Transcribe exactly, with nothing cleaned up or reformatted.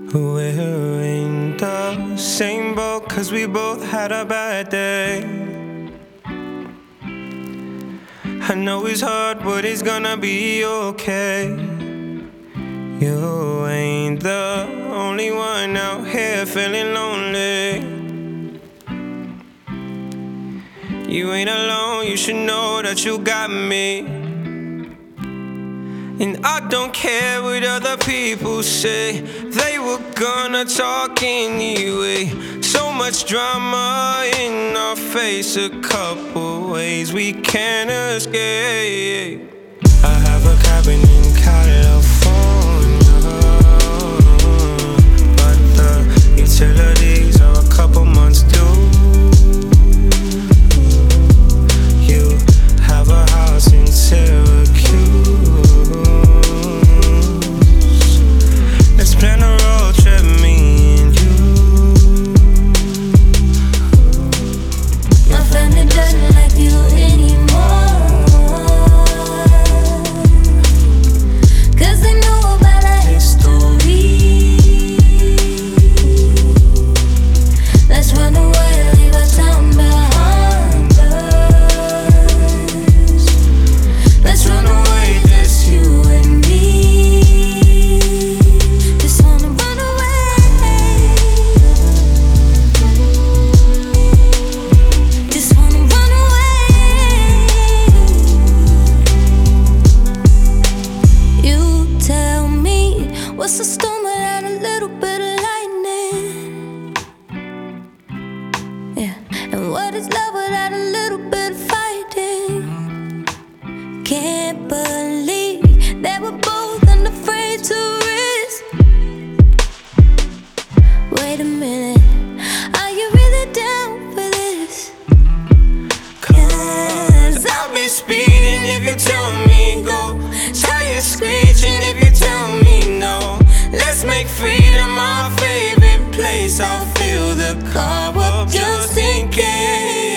We're in the same boat, cause we both had a bad day. I know it's hard, but it's gonna be okay. You ain't the only one out here feeling lonely. You ain't alone, you should know that you got me. And I don't care what other people say, they were gonna talk anyway. So much drama in our face, a couple ways we can't escape. I have a cabin in California, but the utilities are a couple months due. You have a house in Syracuse. Let's plan a road trip, me and you. My family doesn't like you anymore, cause they know about our history. Let's run away, leave our town behind us. Let's run away, just you and me. Just wanna run away. Just wanna run away. You tell me, what's a storm without a little bit of lightning? Yeah, and what is love without a little bit of fighting? Can't believe that we're both unafraid to risk. Wait a minute, are you really down for this? Cause I'll be speeding if you tell me go, tires screeching if you tell me no. Let's make freedom our favorite place, I'll fill the car up just in case.